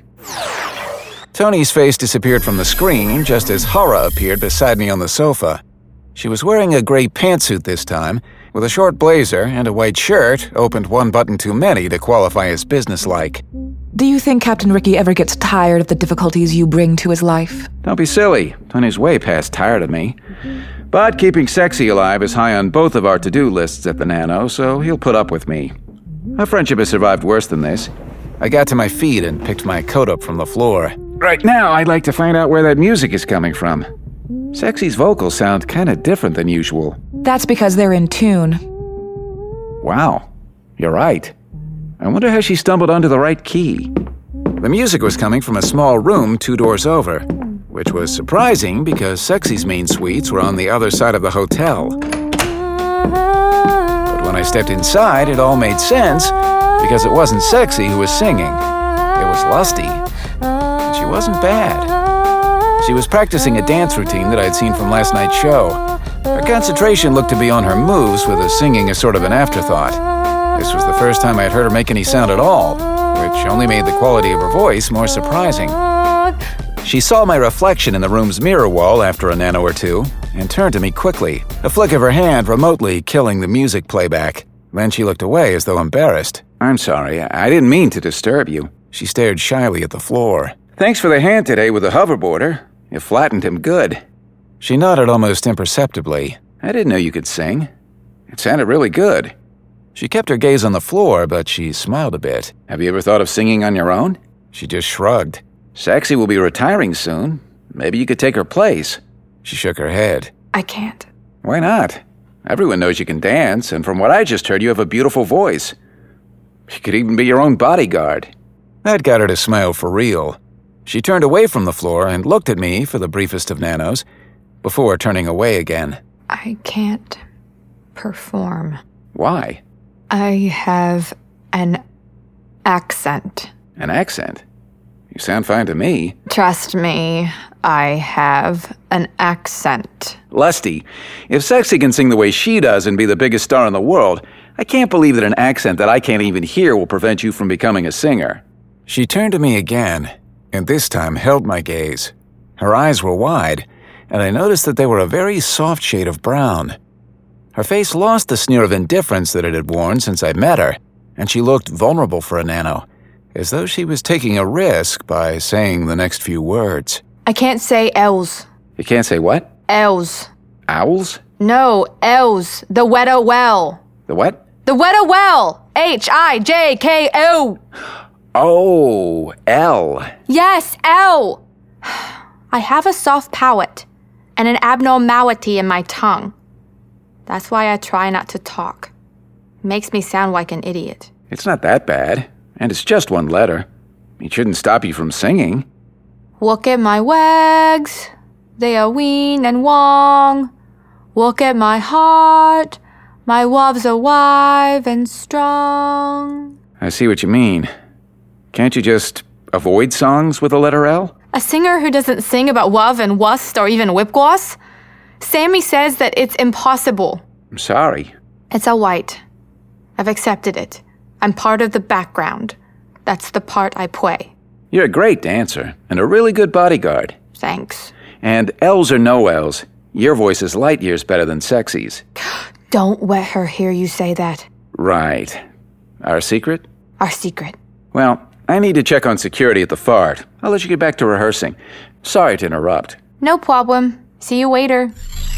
Tony's face disappeared from the screen just as Hara appeared beside me on the sofa. She was wearing a gray pantsuit this time, with a short blazer and a white shirt opened one button too many to qualify as businesslike. Do you think Captain Ricky ever gets tired of the difficulties you bring to his life? Don't be silly. Tony's way past tired of me. But keeping Sexy alive is high on both of our to-do lists at the Nano, so he'll put up with me. Our friendship has survived worse than this. I got to my feet and picked my coat up from the floor. Right now, I'd like to find out where that music is coming from. Sexy's vocals sound kind of different than usual. That's because they're in tune. Wow, you're right. I wonder how she stumbled onto the right key. The music was coming from a small room 2 doors over, which was surprising because Sexy's main suites were on the other side of the hotel. But when I stepped inside, it all made sense because it wasn't Sexy who was singing. It was Lusty. And she wasn't bad. She was practicing a dance routine that I'd seen from last night's show. Her concentration looked to be on her moves, with the singing as sort of an afterthought. This was the first time I'd heard her make any sound at all, which only made the quality of her voice more surprising. She saw my reflection in the room's mirror wall after a nano or two, and turned to me quickly, a flick of her hand remotely killing the music playback. Then she looked away as though embarrassed. I'm sorry, I didn't mean to disturb you. She stared shyly at the floor. Thanks for the hand today with the hoverboarder. You flattened him good. She nodded almost imperceptibly. I didn't know you could sing. It sounded really good. She kept her gaze on the floor, but she smiled a bit. Have you ever thought of singing on your own? She just shrugged. Sexy will be retiring soon. Maybe you could take her place. She shook her head. I can't. Why not? Everyone knows you can dance, and from what I just heard, you have a beautiful voice. You could even be your own bodyguard. That got her to smile for real. She turned away from the floor and looked at me for the briefest of nanos, before turning away again. I can't perform. Why? I have an accent. An accent? You sound fine to me. Trust me, I have an accent. Lusty, if Sexy can sing the way she does and be the biggest star in the world, I can't believe that an accent that I can't even hear will prevent you from becoming a singer. She turned to me again, and this time held my gaze. Her eyes were wide, and I noticed that they were a very soft shade of brown. Her face lost the sneer of indifference that it had worn since I met her, and she looked vulnerable for a nano, as though she was taking a risk by saying the next few words. I can't say L's. You can't say what? L's. Owls? No, L's. The Wetter Well. The what? The Wetter Well. H-I-J-K-O. Oh, L. Yes, L. I have a soft palate and an abnormality in my tongue. That's why I try not to talk. Makes me sound like an idiot. It's not that bad, and it's just one letter. It shouldn't stop you from singing. Look at my wags. They are ween and wong. Look at my heart. My love's alive and strong. I see what you mean. Can't you just avoid songs with the letter L? A singer who doesn't sing about love and lust or even lip gloss? Sammy says that it's impossible. I'm sorry. It's all right. I've accepted it. I'm part of the background. That's the part I play. You're a great dancer and a really good bodyguard. Thanks. And L's or no L's, your voice is light years better than Sexy's. Don't let her hear you say that. Right. Our secret? Our secret. Well, I need to check on security at the fart. I'll let you get back to rehearsing. Sorry to interrupt. No problem. See you later.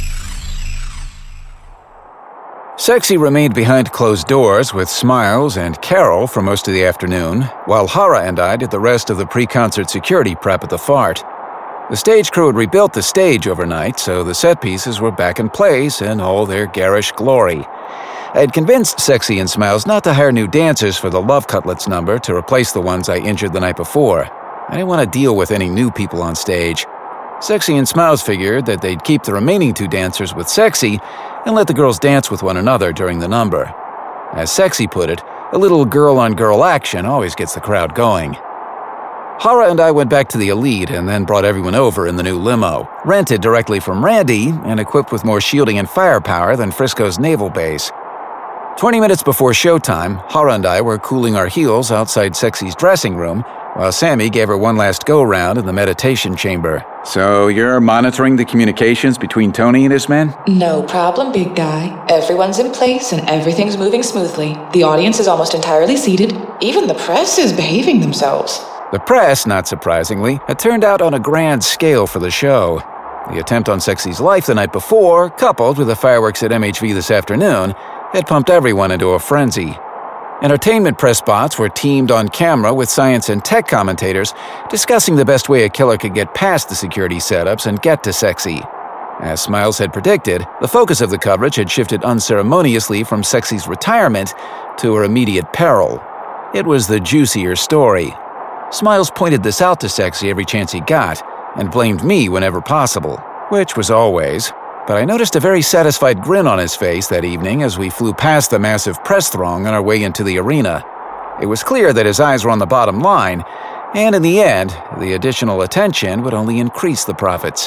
Sexy remained behind closed doors with Smiles and Carol for most of the afternoon, while Hara and I did the rest of the pre-concert security prep at the fart. The stage crew had rebuilt the stage overnight, so the set pieces were back in place in all their garish glory. I had convinced Sexy and Smiles not to hire new dancers for the Love Cutlets number to replace the ones I injured the night before. I didn't want to deal with any new people on stage. Sexy and Smiles figured that they'd keep the remaining 2 dancers with Sexy and let the girls dance with one another during the number. As Sexy put it, a little girl-on-girl action always gets the crowd going. Hara and I went back to the Elite and then brought everyone over in the new limo, rented directly from Randy and equipped with more shielding and firepower than Frisco's naval base. 20 minutes before showtime, Hara and I were cooling our heels outside Sexy's dressing room, while Sammy gave her one last go-round in the meditation chamber. So you're monitoring the communications between Tony and his men? No problem, big guy. Everyone's in place and everything's moving smoothly. The audience is almost entirely seated. Even the press is behaving themselves. The press, not surprisingly, had turned out on a grand scale for the show. The attempt on Sexy's life the night before, coupled with the fireworks at MHV this afternoon, had pumped everyone into a frenzy. Entertainment press spots were teamed on camera with science and tech commentators discussing the best way a killer could get past the security setups and get to Sexy. As Smiles had predicted, the focus of the coverage had shifted unceremoniously from Sexy's retirement to her immediate peril. It was the juicier story. Smiles pointed this out to Sexy every chance he got, and blamed me whenever possible, which was always. But I noticed a very satisfied grin on his face that evening as we flew past the massive press throng on our way into the arena. It was clear that his eyes were on the bottom line, and in the end, the additional attention would only increase the profits.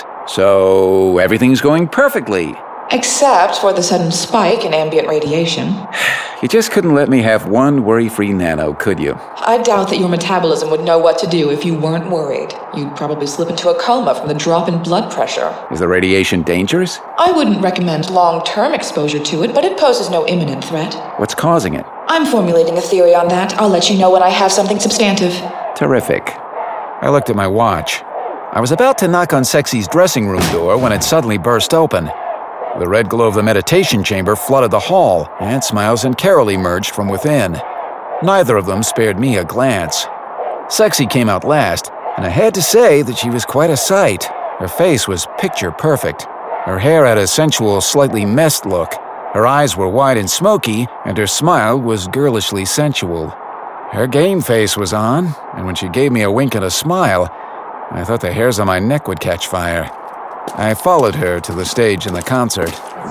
So everything's going perfectly. Except for the sudden spike in ambient radiation. You just couldn't let me have one worry-free nano, could you? I doubt that your metabolism would know what to do if you weren't worried. You'd probably slip into a coma from the drop in blood pressure. Is the radiation dangerous? I wouldn't recommend long-term exposure to it, but it poses no imminent threat. What's causing it? I'm formulating a theory on that. I'll let you know when I have something substantive. Terrific. I looked at my watch. I was about to knock on Sexy's dressing room door when it suddenly burst open. The red glow of the meditation chamber flooded the hall, and Smiles and Carol emerged from within. Neither of them spared me a glance. Sexy came out last, and I had to say that she was quite a sight. Her face was picture perfect. Her hair had a sensual, slightly messed look. Her eyes were wide and smoky, and her smile was girlishly sensual. Her game face was on, and when she gave me a wink and a smile, I thought the hairs on my neck would catch fire. I followed her to the stage in the concert.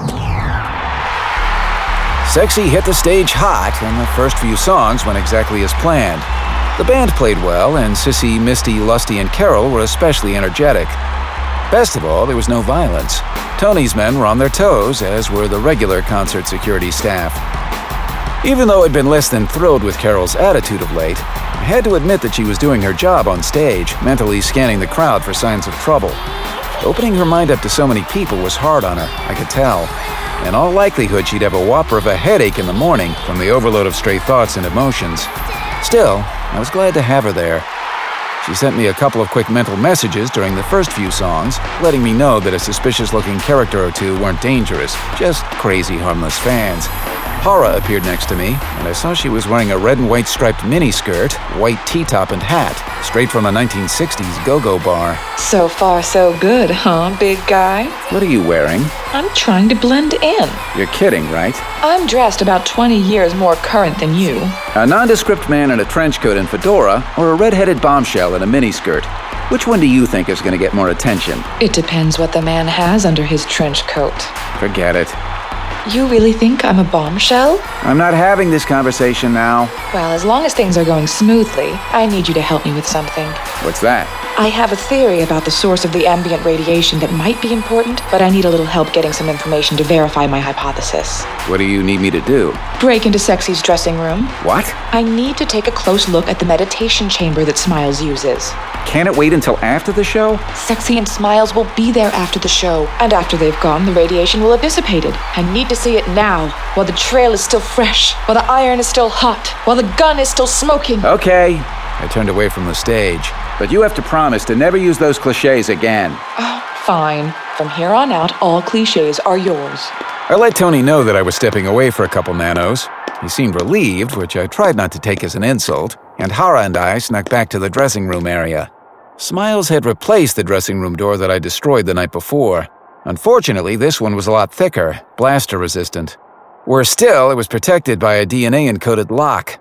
Sexy hit the stage hot, and the first few songs went exactly as planned. The band played well, and Sissy, Misty, Lusty, and Carol were especially energetic. Best of all, there was no violence. Tony's men were on their toes, as were the regular concert security staff. Even though I'd been less than thrilled with Carol's attitude of late, I had to admit that she was doing her job on stage, mentally scanning the crowd for signs of trouble. Opening her mind up to so many people was hard on her, I could tell. In all likelihood, she'd have a whopper of a headache in the morning from the overload of stray thoughts and emotions. Still, I was glad to have her there. She sent me a couple of quick mental messages during the first few songs, letting me know that a suspicious-looking character or two weren't dangerous, just crazy, harmless fans. Hara appeared next to me, and I saw she was wearing a red and white striped miniskirt, white T-top and hat, straight from a 1960s go-go bar. So far, so good, huh, big guy? What are you wearing? I'm trying to blend in. You're kidding, right? I'm dressed about 20 years more current than you. A nondescript man in a trench coat and fedora, or a red-headed bombshell in a miniskirt? Which one do you think is going to get more attention? It depends what the man has under his trench coat. Forget it. You really think I'm a bombshell? I'm not having this conversation now. Well, as long as things are going smoothly, I need you to help me with something. What's that? I have a theory about the source of the ambient radiation that might be important, but I need a little help getting some information to verify my hypothesis. What do you need me to do? Break into Sexy's dressing room. What? I need to take a close look at the meditation chamber that Smiles uses. Can't it wait until after the show? Sexy and Smiles will be there after the show, and after they've gone, the radiation will have dissipated. I need to see it now, while the trail is still fresh, while the iron is still hot, while the gun is still smoking. Okay. I turned away from the stage. But you have to promise to never use those cliches again. Oh, fine. From here on out, all cliches are yours. I let Tony know that I was stepping away for a couple nanos. He seemed relieved, which I tried not to take as an insult, and Hara and I snuck back to the dressing room area. Smiles had replaced the dressing room door that I destroyed the night before. Unfortunately, this one was a lot thicker, blaster resistant. Worse still, it was protected by a DNA-encoded lock.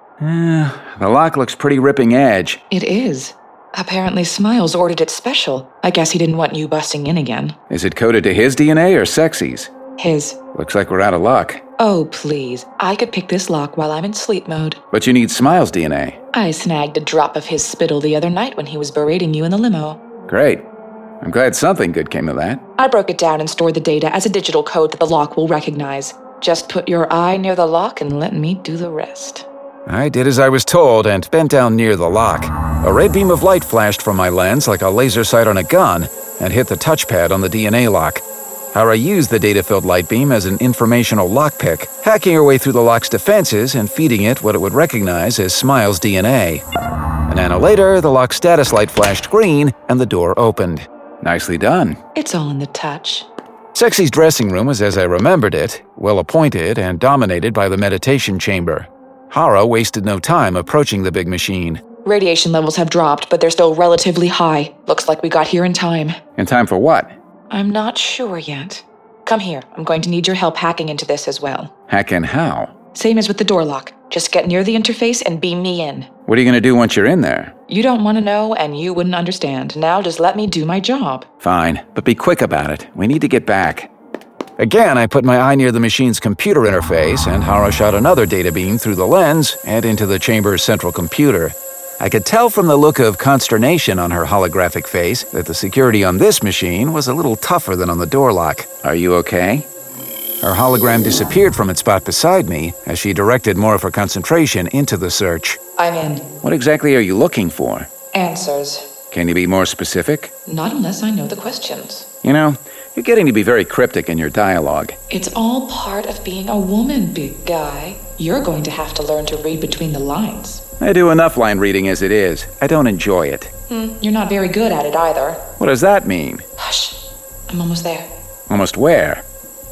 The lock looks pretty ripping edge. It is. Apparently Smiles ordered it special. I guess he didn't want you busting in again. Is it coded to his DNA or Sexy's? His. Looks like we're out of luck. Oh, please. I could pick this lock while I'm in sleep mode. But you need Smiles' DNA. I snagged a drop of his spittle the other night when he was berating you in the limo. Great. I'm glad something good came of that. I broke it down and stored the data as a digital code that the lock will recognize. Just put your eye near the lock and let me do the rest. I did as I was told and bent down near the lock. A red beam of light flashed from my lens like a laser sight on a gun and hit the touchpad on the DNA lock. Hara used the data-filled light beam as an informational lockpick, hacking her way through the lock's defenses and feeding it what it would recognize as Smiles' DNA. A nano later, the lock's status light flashed green and the door opened. Nicely done. It's all in the touch. Sexy's dressing room was as I remembered it, well-appointed and dominated by the meditation chamber. Hara wasted no time approaching the big machine. Radiation levels have dropped, but they're still relatively high. Looks like we got here in time. In time for what? I'm not sure yet. Come here. I'm going to need your help hacking into this as well. Hack in how? Same as with the door lock. Just get near the interface and beam me in. What are you going to do once you're in there? You don't want to know, and you wouldn't understand. Now just let me do my job. Fine, but be quick about it. We need to get back. Again, I put my eye near the machine's computer interface, and Hara shot another data beam through the lens and into the chamber's central computer. I could tell from the look of consternation on her holographic face that the security on this machine was a little tougher than on the door lock. Are you okay? Her hologram disappeared from its spot beside me as she directed more of her concentration into the search. I'm in. What exactly are you looking for? Answers. Can you be more specific? Not unless I know the questions. You know, you're getting to be very cryptic in your dialogue. It's all part of being a woman, big guy. You're going to have to learn to read between the lines. I do enough line reading as it is. I don't enjoy it. You're not very good at it either. What does that mean? Hush. I'm almost there. Almost where?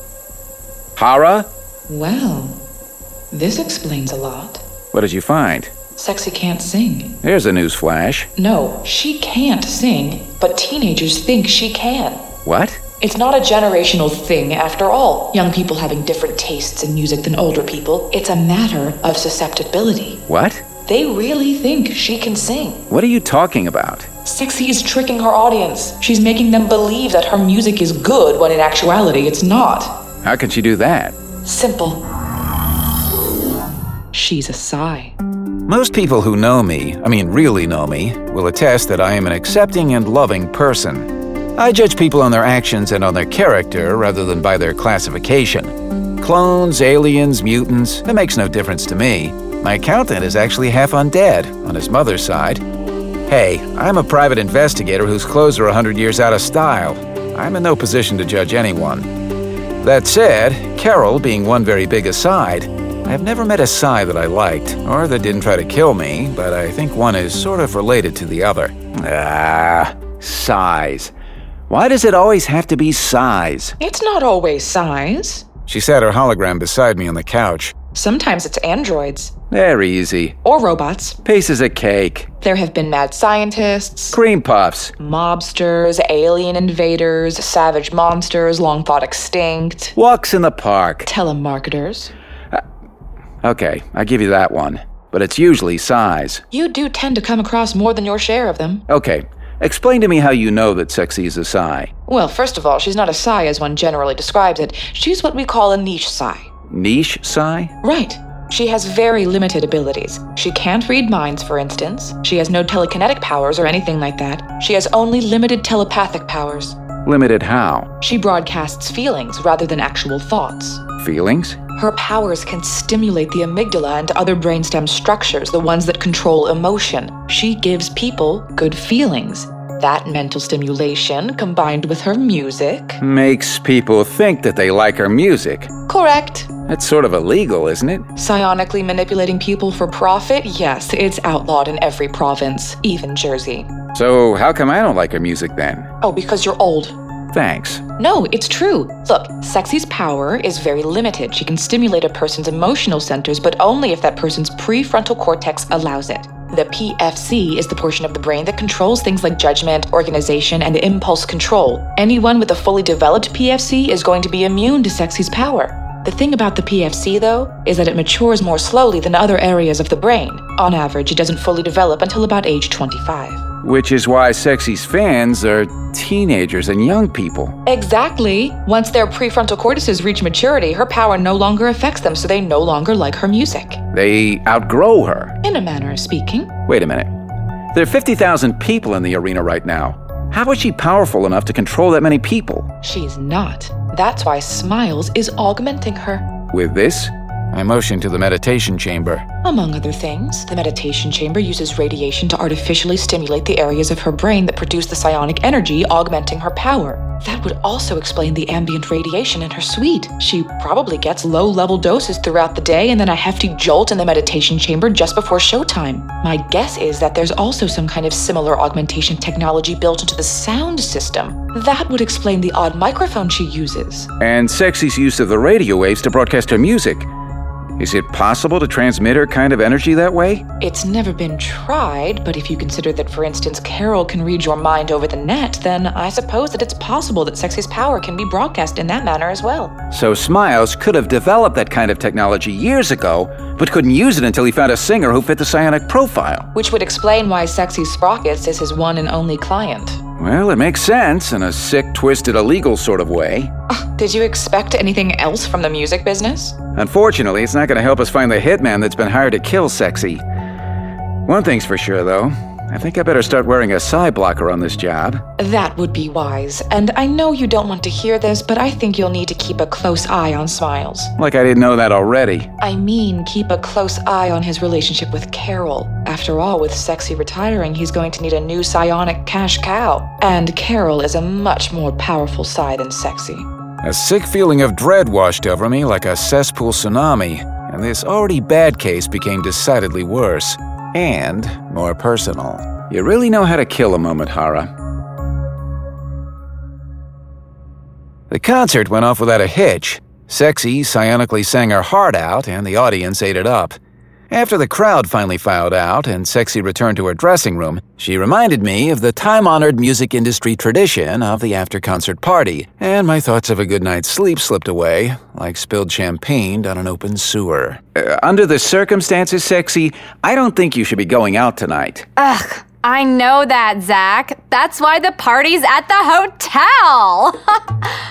Hara? Well, this explains a lot. What did you find? Sexy can't sing. There's a news flash. No, she can't sing, but teenagers think she can. What? It's not a generational thing after all. Young people having different tastes in music than older people. It's a matter of susceptibility. What? They really think she can sing. What are you talking about? Sexy is tricking her audience. She's making them believe that her music is good when in actuality it's not. How can she do that? Simple. She's a sigh. Most people who know me, really know me, will attest that I am an accepting and loving person. I judge people on their actions and on their character rather than by their classification. Clones, aliens, mutants, it makes no difference to me. My accountant is actually half undead, on his mother's side. Hey, I'm a private investigator whose clothes are 100 years out of style. I'm in no position to judge anyone. That said, Carol being one very big aside, I've never met a Psy that I liked, or that didn't try to kill me, but I think one is sort of related to the other. Size. Why does it always have to be size? It's not always size. She sat her hologram beside me on the couch. Sometimes it's androids. They're easy. Or robots. Pieces of cake. There have been mad scientists. Cream puffs. Mobsters, alien invaders, savage monsters long thought extinct. Walks in the park. Telemarketers. Okay, I give you that one. But it's usually size. You do tend to come across more than your share of them. Okay, explain to me how you know that Sexy is a Psy. Well, first of all, she's not a Psy as one generally describes it. She's what we call a niche Psy. Niche Psy? Right. She has very limited abilities. She can't read minds, for instance. She has no telekinetic powers or anything like that. She has only limited telepathic powers. Limited how? She broadcasts feelings rather than actual thoughts. Feelings? Her powers can stimulate the amygdala and other brainstem structures, the ones that control emotion. She gives people good feelings. That mental stimulation, combined with her music, makes people think that they like her music. Correct. That's sort of illegal, isn't it? Psionically manipulating people for profit? Yes, it's outlawed in every province, even Jersey. So how come I don't like her music then? Oh, because you're old. Thanks. No, it's true. Look, Sexy's power is very limited. She can stimulate a person's emotional centers, but only if that person's prefrontal cortex allows it. The PFC is the portion of the brain that controls things like judgment, organization, and impulse control. Anyone with a fully developed PFC is going to be immune to Sexy's power. The thing about the PFC, though, is that it matures more slowly than other areas of the brain. On average, it doesn't fully develop until about age 25. Which is why Sexy's fans are teenagers and young people. Exactly. Once their prefrontal cortices reach maturity, her power no longer affects them, so they no longer like her music. They outgrow her. In a manner of speaking. Wait a minute. There are 50,000 people in the arena right now. How is she powerful enough to control that many people? She's not. That's why Smiles is augmenting her. With this? I motion to the meditation chamber. Among other things, the meditation chamber uses radiation to artificially stimulate the areas of her brain that produce the psionic energy, augmenting her power. That would also explain the ambient radiation in her suite. She probably gets low-level doses throughout the day and then a hefty jolt in the meditation chamber just before showtime. My guess is that there's also some kind of similar augmentation technology built into the sound system. That would explain the odd microphone she uses. And Sexy's use of the radio waves to broadcast her music. Is it possible to transmit her kind of energy that way? It's never been tried, but if you consider that, for instance, Carol can read your mind over the net, then I suppose that it's possible that Sexy's power can be broadcast in that manner as well. So Smiles could have developed that kind of technology years ago, but couldn't use it until he found a singer who fit the psionic profile. Which would explain why Sexy Sprockets is his one and only client. Well, it makes sense in a sick, twisted, illegal sort of way. Did you expect anything else from the music business? Unfortunately, it's not going to help us find the hitman that's been hired to kill Sexy. One thing's for sure, though. I think I better start wearing a psi blocker on this job. That would be wise. And I know you don't want to hear this, but I think you'll need to keep a close eye on Smiles. Like I didn't know that already. I mean, keep a close eye on his relationship with Carol. After all, with Sexy retiring, he's going to need a new psionic cash cow. And Carol is a much more powerful psi than Sexy. A sick feeling of dread washed over me like a cesspool tsunami, and this already bad case became decidedly worse. And more personal. You really know how to kill a moment, Hara. The concert went off without a hitch. Sexy psionically sang her heart out, and the audience ate it up. After the crowd finally filed out and Sexy returned to her dressing room, she reminded me of the time-honored music industry tradition of the after-concert party, and my thoughts of a good night's sleep slipped away, like spilled champagne down an open sewer. Under the circumstances, Sexy, I don't think you should be going out tonight. Ugh, I know that, Zach. That's why the party's at the hotel.